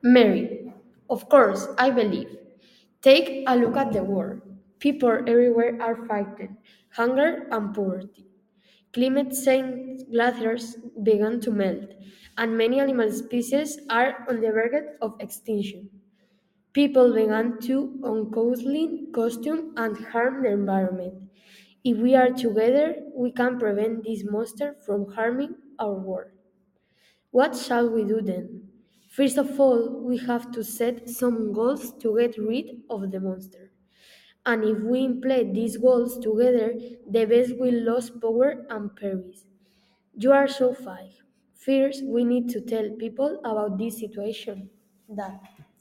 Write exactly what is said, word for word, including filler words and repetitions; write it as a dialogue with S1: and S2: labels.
S1: Mary, of course, I believe. Take a look at the world. People everywhere are fighting hunger and poverty. Climate change glaciers began to melt, and many animal species are on the verge of extinction. People began to uncouthly costume and harm the environment. If we are together, we can prevent this monster from harming our world. What shall we do then? First of all, we have to set some goals to get rid of the monster. And if we implement these goals together, the beast will lose power and perish. You are so fine. First, we need to tell people about this situation. That.